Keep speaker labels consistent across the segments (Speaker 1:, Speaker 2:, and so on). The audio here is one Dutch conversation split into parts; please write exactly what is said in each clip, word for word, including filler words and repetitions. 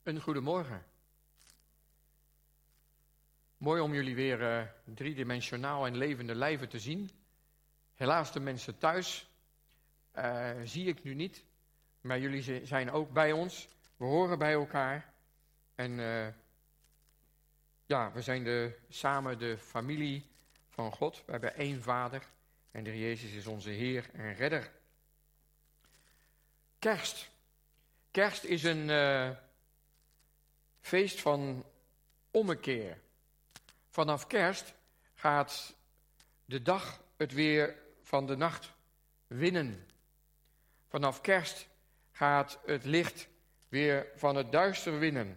Speaker 1: Een goedemorgen. Mooi om jullie weer uh, driedimensionaal en levende lijven te zien. Helaas de mensen thuis uh, zie ik nu niet, maar jullie zijn ook bij ons. We horen bij elkaar en uh, ja, we zijn de, samen de familie van God. We hebben één Vader en de Heer Jezus is onze Heer en Redder. Kerst. Kerst is een uh, feest van ommekeer. Vanaf kerst gaat de dag het weer van de nacht winnen. Vanaf kerst gaat het licht weer van het duister winnen.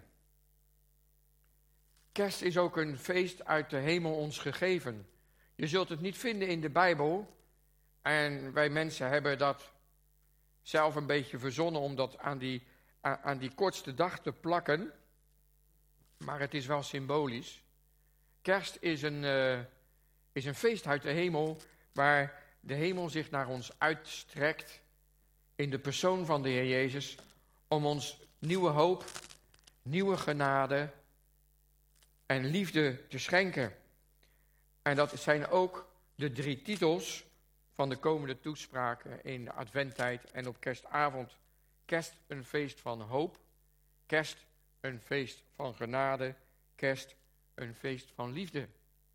Speaker 1: Kerst is ook een feest uit de hemel ons gegeven. Je zult het niet vinden in de Bijbel. En wij mensen hebben dat zelf een beetje verzonnen om dat aan die, aan die kortste dag te plakken. Maar het is wel symbolisch. Kerst is een, uh, is een feest uit de hemel, waar de hemel zich naar ons uitstrekt in de persoon van de Heer Jezus, om ons nieuwe hoop, nieuwe genade en liefde te schenken. En dat zijn ook de drie titels van de komende toespraken in de adventtijd en op kerstavond. Kerst, een feest van hoop. Kerst, een feest van genade. Kerst, een feest van liefde.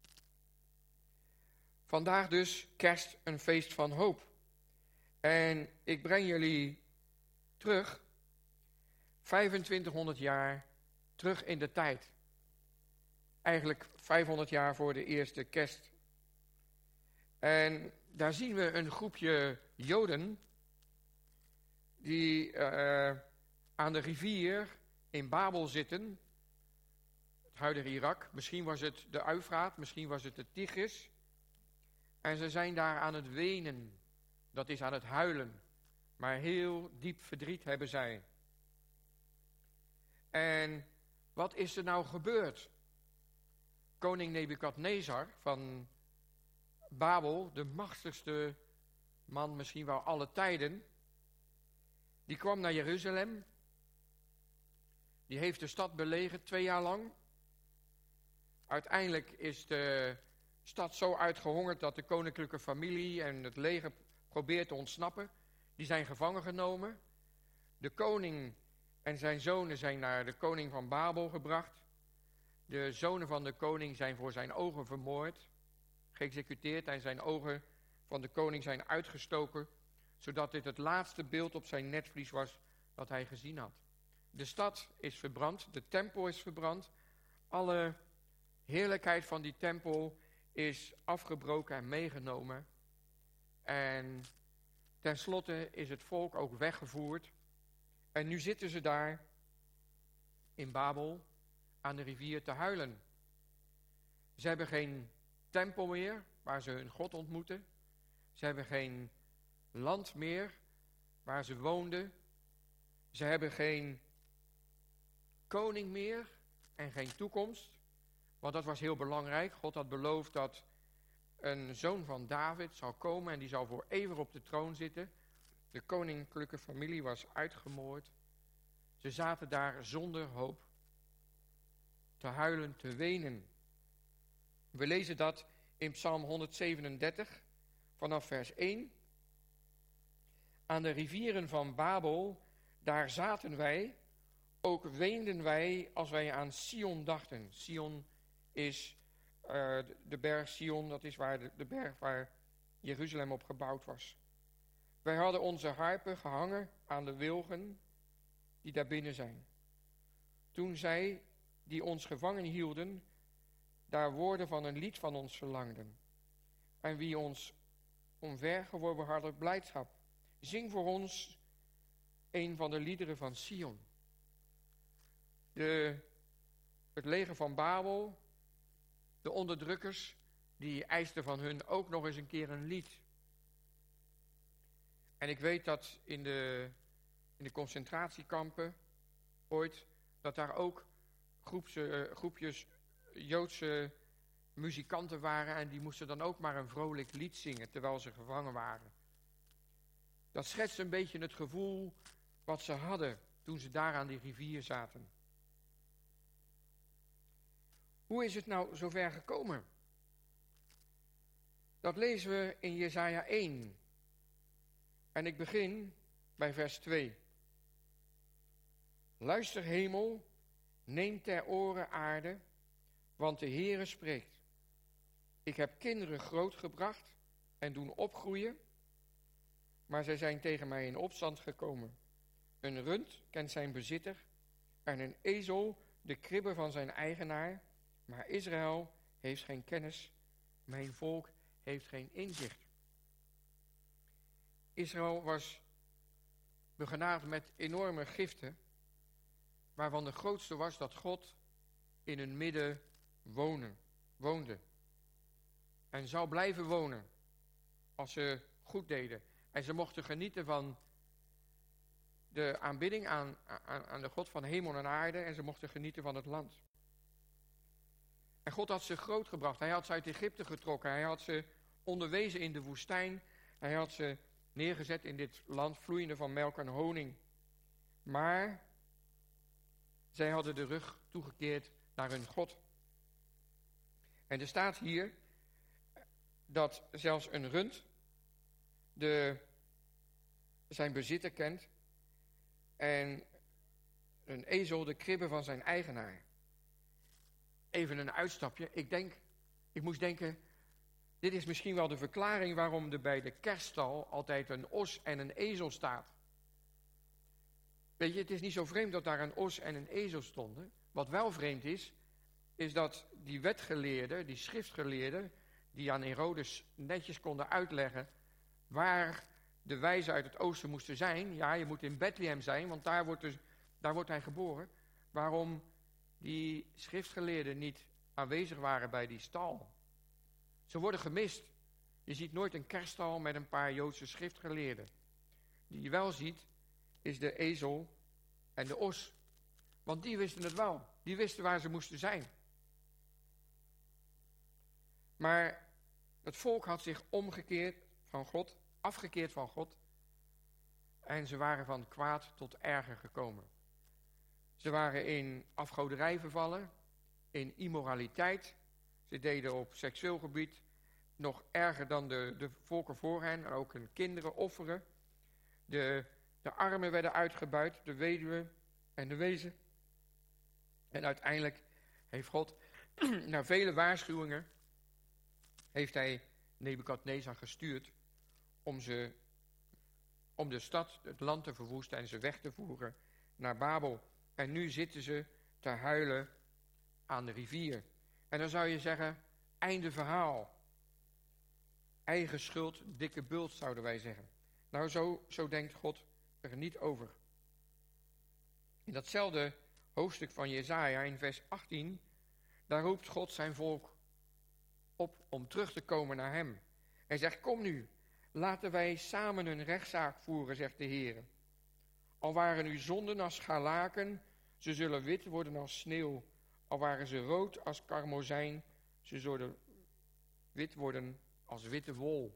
Speaker 1: Vandaag dus kerst, een feest van hoop. En ik breng jullie terug, vijfentwintighonderd jaar terug in de tijd. Eigenlijk vijfhonderd jaar voor de eerste kerst. En daar zien we een groepje Joden die uh, aan de rivier in Babel zitten. Het huidige Irak. Misschien was het de Uifraat, misschien was het de Tigris. En ze zijn daar aan het wenen. Dat is aan het huilen. Maar heel diep verdriet hebben zij. En wat is er nou gebeurd? Koning Nebukadnezar van Babel, de machtigste man misschien wel alle tijden, die kwam naar Jeruzalem. Die heeft de stad belegerd twee jaar lang. Uiteindelijk is de stad zo uitgehongerd dat de koninklijke familie en het leger probeert te ontsnappen. Die zijn gevangen genomen. De koning en zijn zonen zijn naar de koning van Babel gebracht. De zonen van de koning zijn voor zijn ogen vermoord, geëxecuteerd en zijn ogen van de koning zijn uitgestoken, zodat dit het laatste beeld op zijn netvlies was dat hij gezien had. De stad is verbrand, de tempel is verbrand, alle heerlijkheid van die tempel is afgebroken en meegenomen. En tenslotte is het volk ook weggevoerd. En nu zitten ze daar in Babel aan de rivier te huilen. Ze hebben geen tempel meer waar ze hun God ontmoeten. Ze hebben geen land meer waar ze woonden. Ze hebben geen koning meer en geen toekomst. Want dat was heel belangrijk. God had beloofd dat een zoon van David zou komen en die zou voor eeuwig op de troon zitten. De koninklijke familie was uitgemoord. Ze zaten daar zonder hoop, te huilen, te wenen. We lezen dat in Psalm honderdzevenendertig vanaf vers één. Aan de rivieren van Babel, daar zaten wij, ook weenden wij als wij aan Sion dachten. Sion is uh, de berg Sion, dat is waar de, de berg waar Jeruzalem op gebouwd was. Wij hadden onze harpen gehangen aan de wilgen die daar binnen zijn. Toen zij, die ons gevangen hielden, daar woorden van een lied van ons verlangden. En wie ons omvergeworpen hadden blijdschap. Zing voor ons een van de liederen van Sion. De, het leger van Babel, de onderdrukkers, die eisten van hun ook nog eens een keer een lied. En ik weet dat in de, in de concentratiekampen ooit, dat daar ook groepse, groepjes Joodse muzikanten waren en die moesten dan ook maar een vrolijk lied zingen terwijl ze gevangen waren. Dat schetst een beetje het gevoel wat ze hadden toen ze daar aan die rivier zaten. Hoe is het nou zover gekomen? Dat lezen we in Jesaja één. En ik begin bij vers twee. Luister hemel, neem ter oren aarde, want de Heere spreekt. Ik heb kinderen grootgebracht en doen opgroeien, maar zij zijn tegen mij in opstand gekomen. Een rund kent zijn bezitter en een ezel de kribbe van zijn eigenaar, maar Israël heeft geen kennis, mijn volk heeft geen inzicht. Israël was begenadigd met enorme giften, waarvan de grootste was dat God in hun midden wonen, woonde. En zou blijven wonen als ze goed deden. En ze mochten genieten van de aanbidding aan, aan, aan de God van hemel en aarde. En ze mochten genieten van het land. En God had ze grootgebracht. Hij had ze uit Egypte getrokken. Hij had ze onderwezen in de woestijn. Hij had ze neergezet in dit land vloeiende van melk en honing. Maar zij hadden de rug toegekeerd naar hun God. En er staat hier dat zelfs een rund de, zijn bezitter kent en een ezel de kribbe van zijn eigenaar. Even een uitstapje. Ik denk, ik moest denken, dit is misschien wel de verklaring waarom er bij de kerststal altijd een os en een ezel staat. Weet je, het is niet zo vreemd dat daar een os en een ezel stonden. Wat wel vreemd is, is dat die wetgeleerden, die schriftgeleerden, die aan Herodes netjes konden uitleggen waar de wijzen uit het oosten moesten zijn. Ja, je moet in Bethlehem zijn, want daar wordt, dus, daar wordt hij geboren. Waarom die schriftgeleerden niet aanwezig waren bij die stal. Ze worden gemist. Je ziet nooit een kerststal met een paar Joodse schriftgeleerden. Die je wel ziet, is de ezel en de os. Want die wisten het wel. Die wisten waar ze moesten zijn. Maar het volk had zich omgekeerd van God, afgekeerd van God. En ze waren van kwaad tot erger gekomen. Ze waren in afgoderij vervallen, in immoraliteit. Ze deden op seksueel gebied nog erger dan de, de volken voor hen, ook hun kinderen offeren. De, de armen werden uitgebuit, de weduwe en de wezen. En uiteindelijk heeft God, na vele waarschuwingen, heeft hij Nebukadnezar gestuurd om, ze, om de stad, het land te verwoesten en ze weg te voeren naar Babel. En nu zitten ze te huilen aan de rivier. En dan zou je zeggen, einde verhaal. Eigen schuld, dikke bult zouden wij zeggen. Nou, zo, zo denkt God er niet over. In datzelfde hoofdstuk van Jesaja, in vers achttien, daar roept God zijn volk op om terug te komen naar hem. Hij zegt, kom nu, laten wij samen een rechtszaak voeren, zegt de Heer. Al waren uw zonden als scharlaken, ze zullen wit worden als sneeuw. Al waren ze rood als karmozijn, ze zullen wit worden als witte wol.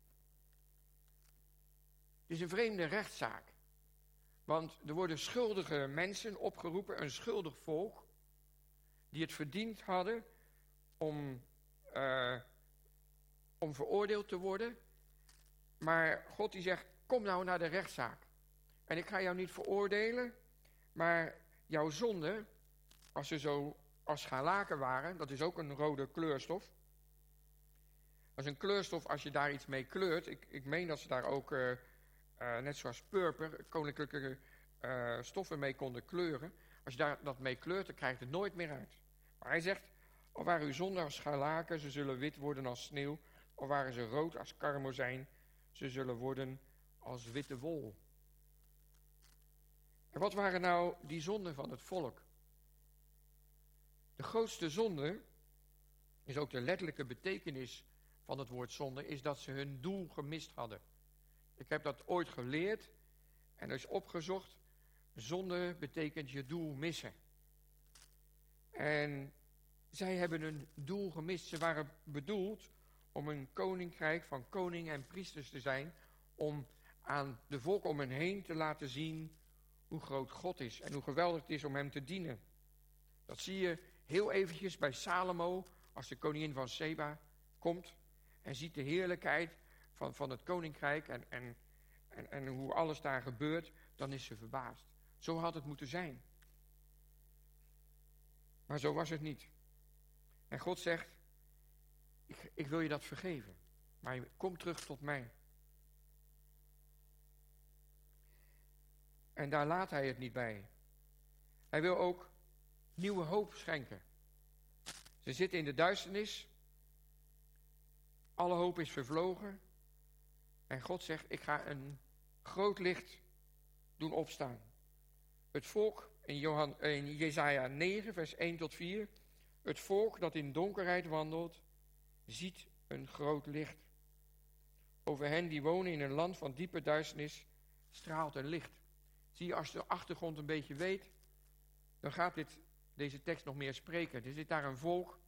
Speaker 1: Het is een vreemde rechtszaak. Want er worden schuldige mensen opgeroepen, een schuldig volk, die het verdiend hadden om, uh, om veroordeeld te worden. Maar God die zegt, kom nou naar de rechtszaak. En ik ga jou niet veroordelen, maar jouw zonden, als ze zo als scharlaken waren, dat is ook een rode kleurstof. Dat is een kleurstof als je daar iets mee kleurt. Ik, ik meen dat ze daar ook, uh, uh, net zoals purper, koninklijke uh, stoffen mee konden kleuren. Als je daar dat mee kleurt, dan krijg je het nooit meer uit. Maar hij zegt, al waren uw zonden als scharlaken, ze zullen wit worden als sneeuw. Al waren ze rood als karmozijn, ze zullen worden als witte wol. En wat waren nou die zonden van het volk? De grootste zonde, is ook de letterlijke betekenis van het woord zonde, is dat ze hun doel gemist hadden. Ik heb dat ooit geleerd en er is opgezocht. Zonde betekent je doel missen. En zij hebben hun doel gemist. Ze waren bedoeld om een koninkrijk van koning en priesters te zijn, om aan de volk om hen heen te laten zien hoe groot God is en hoe geweldig het is om hem te dienen. Dat zie je heel eventjes bij Salomo, als de koningin van Seba komt en ziet de heerlijkheid van, van het koninkrijk en, en, en, en hoe alles daar gebeurt, dan is ze verbaasd. Zo had het moeten zijn. Maar zo was het niet. En God zegt, ik, ik wil je dat vergeven, maar kom terug tot mij. En daar laat hij het niet bij. Hij wil ook nieuwe hoop schenken. Ze zitten in de duisternis. Alle hoop is vervlogen. En God zegt, ik ga een groot licht doen opstaan. Het volk, in, Johan, in Jesaja negen, vers één tot vier. Het volk dat in donkerheid wandelt, ziet een groot licht. Over hen die wonen in een land van diepe duisternis, straalt een licht. Zie je, als de achtergrond een beetje weet, dan gaat dit, deze tekst nog meer spreken. Er zit daar een volk,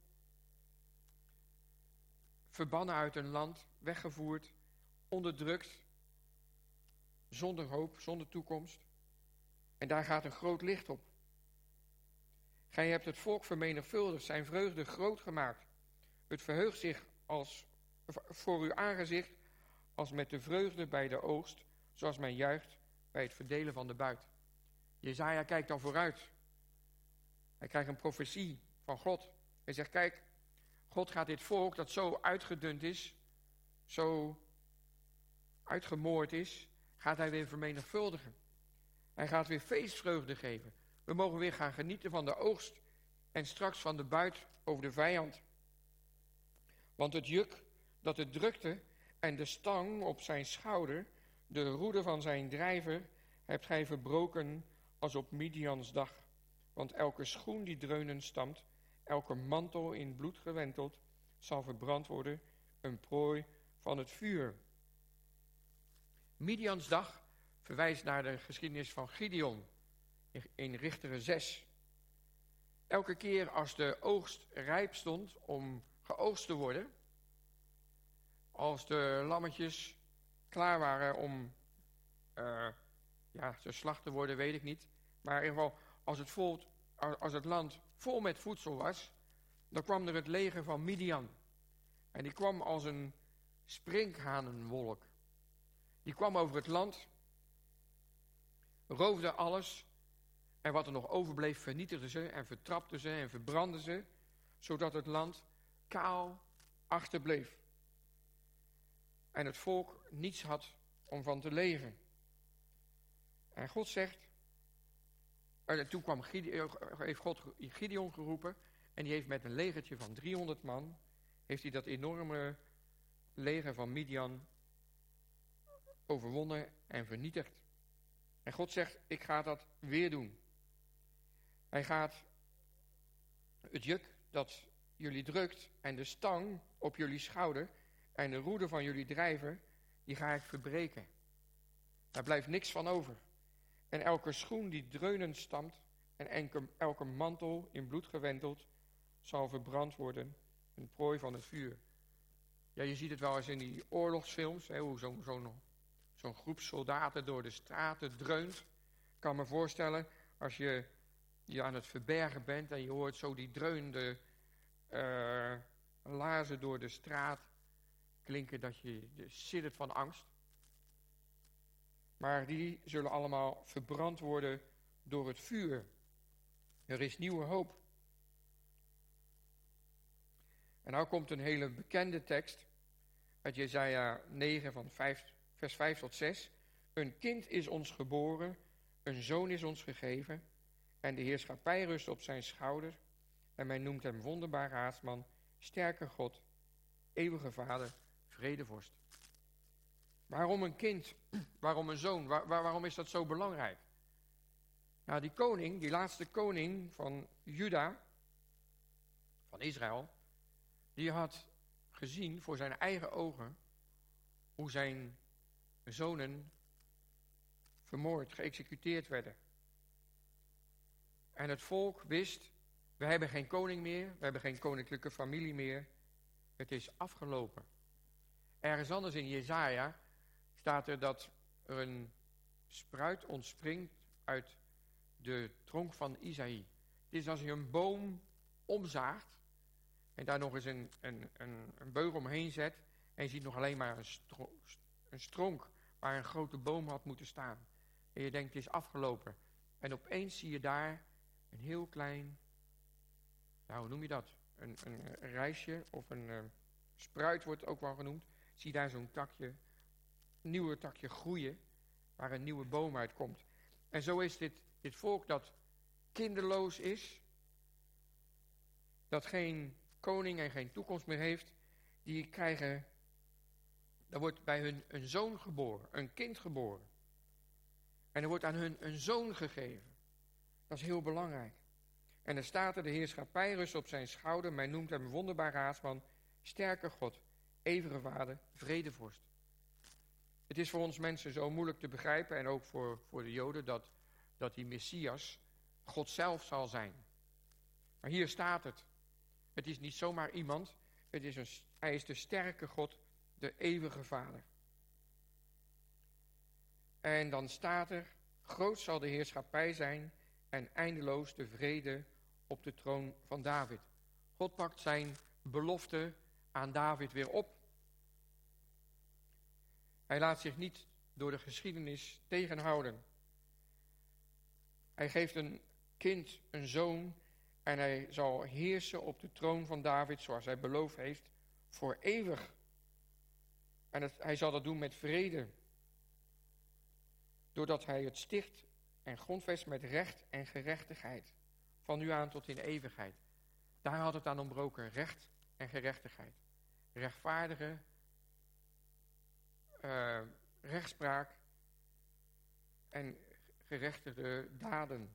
Speaker 1: verbannen uit een land, weggevoerd, onderdrukt, zonder hoop, zonder toekomst. En daar gaat een groot licht op. Gij hebt het volk vermenigvuldigd, zijn vreugde groot gemaakt. Het verheugt zich als, voor uw aangezicht als met de vreugde bij de oogst, zoals men juicht bij het verdelen van de buit. Jesaja kijkt dan vooruit. Hij krijgt een profetie van God. Hij zegt, kijk, God gaat dit volk dat zo uitgedund is, zo uitgemoord is, gaat hij weer vermenigvuldigen. Hij gaat weer feestvreugde geven. We mogen weer gaan genieten van de oogst en straks van de buit over de vijand. Want het juk dat het drukte en de stang op zijn schouder, de roede van zijn drijver, hebt gij verbroken als op Midians dag. Want elke schoen die dreunen stamt, elke mantel in bloed gewenteld, zal verbrand worden, een prooi van het vuur. Midians dag verwijst naar de geschiedenis van Gideon in Richteren zes. Elke keer als de oogst rijp stond om geoogst te worden, als de lammetjes klaar waren om uh, ja, te slacht te worden, weet ik niet. Maar in ieder geval, als het, vol, als het land vol met voedsel was, dan kwam er het leger van Midian. En die kwam als een sprinkhanenwolk. Die kwam over het land, roofde alles. En wat er nog overbleef, vernietigden ze en vertrapten ze en verbrandden ze, zodat het land kaal achterbleef. En het volk niets had om van te leven. En God zegt, en toen kwam Gideon, heeft God Gideon geroepen, en die heeft met een legertje van driehonderd man, heeft hij dat enorme leger van Midian overwonnen en vernietigd. En God zegt, ik ga dat weer doen. Hij gaat het juk dat jullie drukt en de stang op jullie schouder en de roede van jullie drijver, die ga ik verbreken. Daar blijft niks van over. En elke schoen die dreunend stamt en elke, elke mantel in bloed gewenteld zal verbrand worden, een prooi van het vuur. Ja, je ziet het wel eens in die oorlogsfilms, hè, hoe zo'n zo'n zo'n groep soldaten door de straten dreunt. Ik kan me voorstellen, als je je aan het verbergen bent en je hoort zo die dreunende uh, laarzen door de straat klinken, dat je, je siddert van angst. Maar die zullen allemaal verbrand worden door het vuur. Er is nieuwe hoop. En nou komt een hele bekende tekst uit Jesaja negen van vijf, vers vijf tot zes. Een kind is ons geboren, een zoon is ons gegeven, en de heerschappij rust op zijn schouder. En men noemt hem wonderbaar raadsman, sterke God, eeuwige vader, vredevorst. Waarom een kind? Waarom een zoon? Waar, waar, waarom is dat zo belangrijk? Nou, die koning, die laatste koning van Juda, van Israël, die had gezien voor zijn eigen ogen hoe zijn zonen vermoord, geëxecuteerd werden. En het volk wist, we hebben geen koning meer, we hebben geen koninklijke familie meer. Het is afgelopen. Ergens anders in Jesaja staat er dat er een spruit ontspringt uit de tronk van Isaïe. Het is als je een boom omzaagt en daar nog eens een, een, een, een beugel omheen zet en je ziet nog alleen maar een, stro, een stronk waar een grote boom had moeten staan. En je denkt, het is afgelopen. En opeens zie je daar een heel klein, nou hoe noem je dat? Een, een, een rijsje of een uh, spruit wordt ook wel genoemd. Zie daar zo'n takje, een nieuwe takje groeien, waar een nieuwe boom uitkomt. En zo is dit, dit volk dat kinderloos is, dat geen koning en geen toekomst meer heeft, die krijgen, er wordt bij hun een zoon geboren, een kind geboren. En er wordt aan hun een zoon gegeven. Dat is heel belangrijk. En er staat er, de heerschappij rust op zijn schouder, men noemt hem wonderbaar raadsman, sterke God, eeuwige vader, vredevorst. Het is voor ons mensen zo moeilijk te begrijpen, en ook voor, voor de Joden, dat, dat die Messias God zelf zal zijn. Maar hier staat het. Het is niet zomaar iemand, het is een, hij is de sterke God, de eeuwige vader. En dan staat er, groot zal de heerschappij zijn en eindeloos de vrede op de troon van David. God pakt zijn belofte aan David weer op. Hij laat zich niet door de geschiedenis tegenhouden. Hij geeft een kind, een zoon, en hij zal heersen op de troon van David, zoals hij beloofd heeft, voor eeuwig. En het, hij zal dat doen met vrede. Doordat hij het sticht en grondvest met recht en gerechtigheid. Van nu aan tot in de eeuwigheid. Daar had het aan ontbroken, recht en gerechtigheid. Rechtvaardige uh, rechtspraak en gerechtigde daden.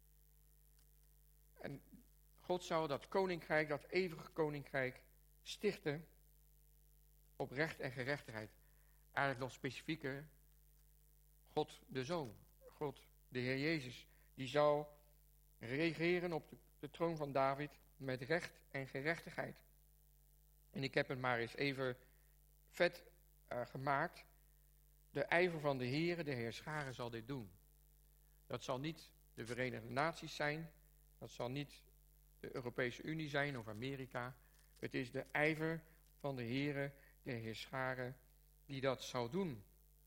Speaker 1: En God zou dat koninkrijk, dat eeuwige koninkrijk, stichten op recht en gerechtigheid. Eigenlijk nog specifieker, God de Zoon, God de Heer Jezus, die zal regeren op de, de troon van David met recht en gerechtigheid. En ik heb het maar eens even vet uh, gemaakt. De ijver van de Heere, de Heerscharen, zal dit doen. Dat zal niet de Verenigde Naties zijn, dat zal niet de Europese Unie zijn of Amerika. Het is de ijver van de Heere, de Heerscharen, die dat zal doen.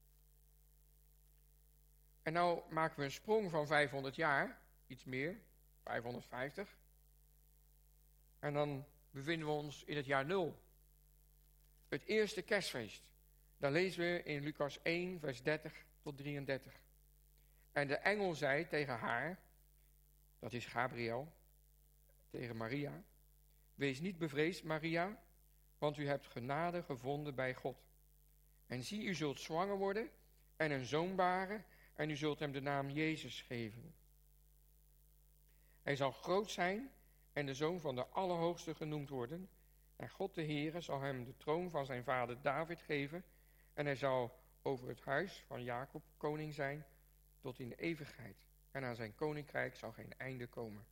Speaker 1: En nou maken we een sprong van vijfhonderd jaar, iets meer, vijfhonderdvijftig. En dan bevinden we ons in het jaar nul. Het eerste kerstfeest. Daar lezen we in Lucas één, vers dertig tot drieëndertig. En de engel zei tegen haar, dat is Gabriel, tegen Maria: wees niet bevreesd, Maria, want u hebt genade gevonden bij God. En zie, u zult zwanger worden en een zoon baren, en u zult hem de naam Jezus geven. Hij zal groot zijn en de zoon van de Allerhoogste genoemd worden. En God de Heere zal hem de troon van zijn vader David geven. En hij zal over het huis van Jacob koning zijn tot in de eeuwigheid. En aan zijn koninkrijk zal geen einde komen.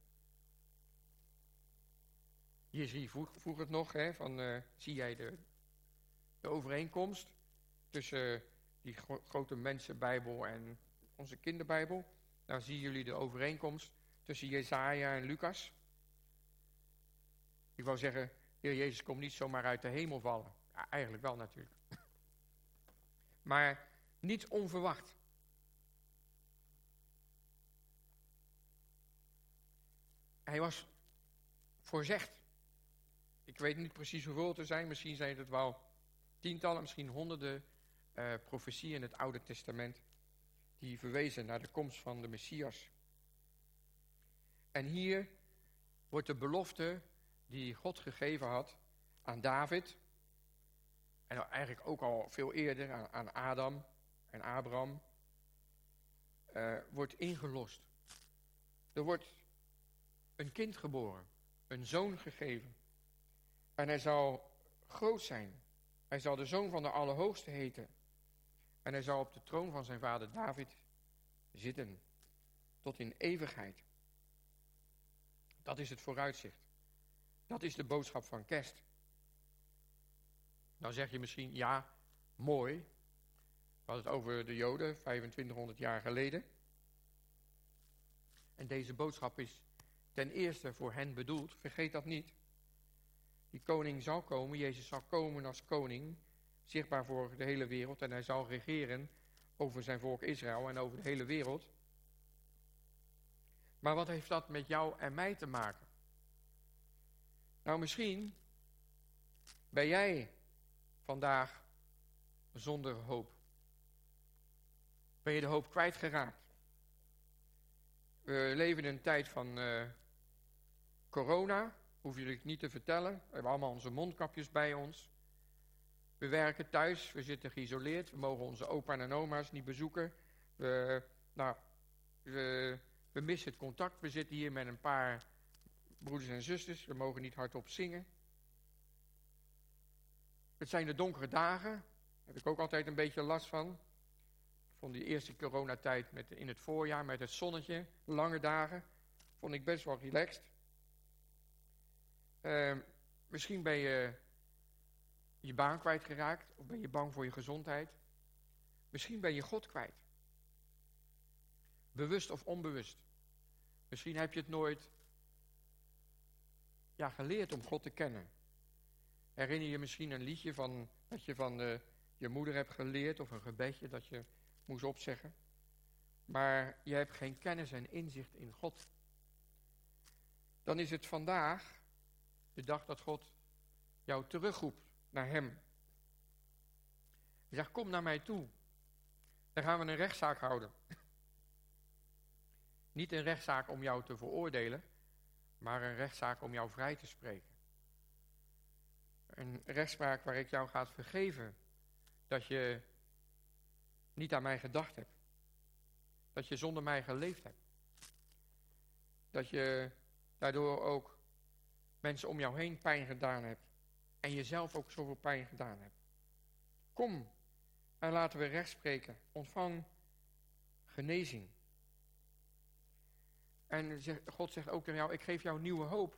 Speaker 1: Hier vroeg, vroeg het nog, hè, van, uh, zie jij de, de overeenkomst tussen die gro- grote mensenbijbel en onze kinderbijbel? Nou zien jullie de overeenkomst tussen Jesaja en Lucas. Ik wou zeggen, Heer Jezus komt niet zomaar uit de hemel vallen. Ja, eigenlijk wel natuurlijk. Maar niet onverwacht. Hij was voorzegd. Ik weet niet precies hoeveel het er zijn. Misschien zijn het wel tientallen, misschien honderden uh, profetieën in het Oude Testament die verwezen naar de komst van de Messias. En hier wordt de belofte die God gegeven had aan David, en eigenlijk ook al veel eerder aan, aan Adam en Abraham, uh, wordt ingelost. Er wordt een kind geboren, een zoon gegeven. En hij zal groot zijn. Hij zal de zoon van de Allerhoogste heten. En hij zal op de troon van zijn vader David zitten, tot in eeuwigheid. Dat is het vooruitzicht. Dat is de boodschap van kerst. Nou zeg je misschien, ja, mooi. We hadden het over de Joden, vijfentwintighonderd jaar geleden. En deze boodschap is ten eerste voor hen bedoeld. Vergeet dat niet. Die koning zal komen, Jezus zal komen als koning, zichtbaar voor de hele wereld. En hij zal regeren over zijn volk Israël en over de hele wereld. Maar wat heeft dat met jou en mij te maken? Nou, misschien ben jij vandaag zonder hoop. Ben je de hoop kwijtgeraakt? We leven in een tijd van uh, corona, hoef je het niet te vertellen. We hebben allemaal onze mondkapjes bij ons. We werken thuis, we zitten geïsoleerd. We mogen onze opa en oma's niet bezoeken. We, nou, we, we missen het contact. We zitten hier met een paar broeders en zusters. We mogen niet hardop zingen. Het zijn de donkere dagen. Daar heb ik ook altijd een beetje last van. Van die eerste coronatijd met, in het voorjaar met het zonnetje. Lange dagen. Vond ik best wel relaxed. Uh, misschien ben je je baan kwijtgeraakt. Of ben je bang voor je gezondheid. Misschien ben je God kwijt. Bewust of onbewust. Misschien heb je het nooit ja, geleerd om God te kennen. Herinner je misschien een liedje van, dat je van uh, je moeder hebt geleerd. Of een gebedje dat je moest opzeggen. Maar je hebt geen kennis en inzicht in God. Dan is het vandaag de dag dat God jou terugroept naar hem. Hij zegt, kom naar mij toe. Dan gaan we een rechtszaak houden. Niet een rechtszaak om jou te veroordelen, maar een rechtszaak om jou vrij te spreken. Een rechtspraak waar ik jou ga vergeven dat je niet aan mij gedacht hebt. Dat je zonder mij geleefd hebt. Dat je daardoor ook mensen om jou heen pijn gedaan hebt. En jezelf ook zoveel pijn gedaan hebt. Kom en laten we recht spreken. Ontvang genezing. En God zegt ook tegen jou, ik geef jou nieuwe hoop.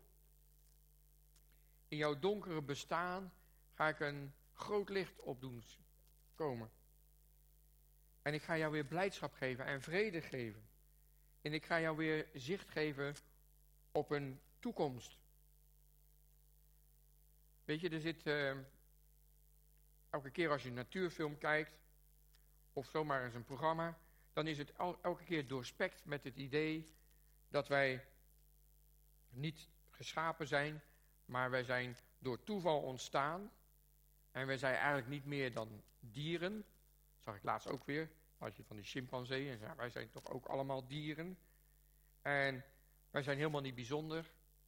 Speaker 1: In jouw donkere bestaan ga ik een groot licht op doen komen. En ik ga jou weer blijdschap geven en vrede geven. En ik ga jou weer zicht geven op een toekomst. Weet je, er zit uh, elke keer als je een natuurfilm kijkt, of zomaar eens een programma, dan is het el- elke keer doorspekt met het idee dat wij niet geschapen zijn, maar wij zijn door toeval ontstaan. En wij zijn eigenlijk niet meer dan dieren. Dat zag ik laatst ook weer. Als je van die chimpansee en zei, wij zijn toch ook allemaal dieren. En wij zijn helemaal niet bijzonder.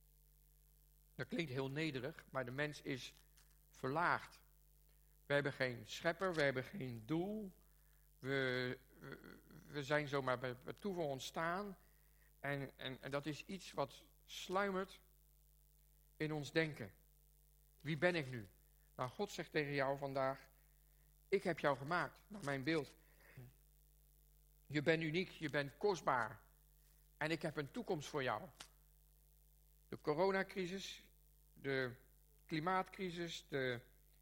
Speaker 1: Dat klinkt heel nederig, maar de mens is verlaagd. We hebben geen schepper, we hebben geen doel. We, we, we zijn zomaar bij, bij toeval ontstaan. En, en, en dat is iets wat sluimert in ons denken. Wie ben ik nu? Nou, God zegt tegen jou vandaag, ik heb jou gemaakt naar mijn beeld. Je bent uniek, je bent kostbaar. En ik heb een toekomst voor jou. De coronacrisis, de klimaatcrisis, de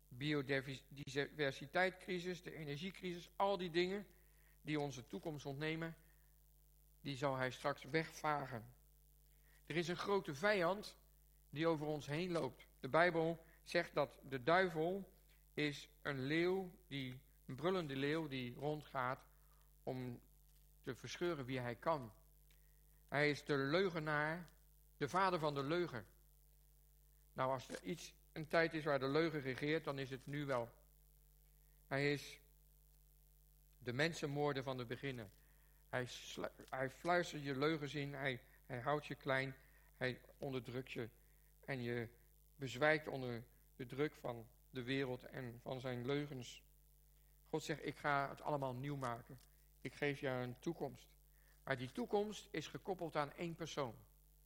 Speaker 1: biodiversiteitscrisis, de energiecrisis, al die dingen die onze toekomst ontnemen, die zal hij straks wegvagen. Er is een grote vijand die over ons heen loopt. De Bijbel zegt dat de duivel is een leeuw, die, een brullende leeuw die rondgaat om te verscheuren wie hij kan. Hij is de leugenaar, de vader van de leugen. Nou, als er iets, een tijd is waar de leugen regeert, dan is het nu wel. Hij is de mensenmoorder van de beginnen. Hij, slu- hij fluistert je leugens in, hij, hij houdt je klein, hij onderdrukt je. En je bezwijkt onder de druk van de wereld en van zijn leugens. God zegt, ik ga het allemaal nieuw maken. Ik geef jou een toekomst. Maar die toekomst is gekoppeld aan één persoon.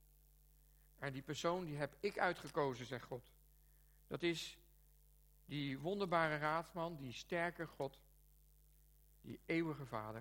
Speaker 1: En die persoon die heb ik uitgekozen, zegt God. Dat is die wonderbare raadsman, die sterke God, die eeuwige Vader,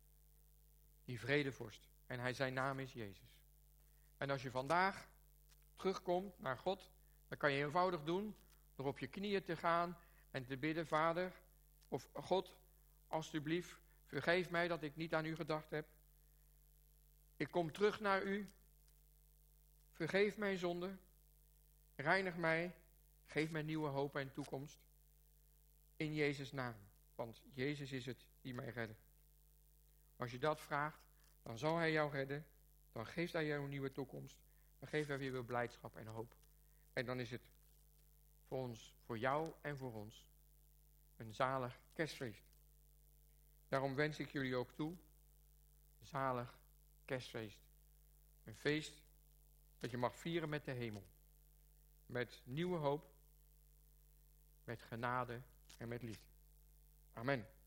Speaker 1: die vredevorst. En hij, zijn naam is Jezus. En als je vandaag terugkomt naar God, dan kan je eenvoudig doen door op je knieën te gaan en te bidden, Vader, of God, alstublieft, vergeef mij dat ik niet aan u gedacht heb. Ik kom terug naar u. Vergeef mijn zonde. Reinig mij. Geef mij nieuwe hoop en toekomst. In Jezus' naam. Want Jezus is het die mij redde. Als je dat vraagt, dan zal hij jou redden. Dan geeft hij jou een nieuwe toekomst. Dan geeft hij weer blijdschap en hoop. En dan is het voor ons, voor jou en voor ons, een zalig kerstfeest. Daarom wens ik jullie ook toe, zalig kerstfeest. Een feest dat je mag vieren met de hemel. Met nieuwe hoop, met genade en met liefde. Amen.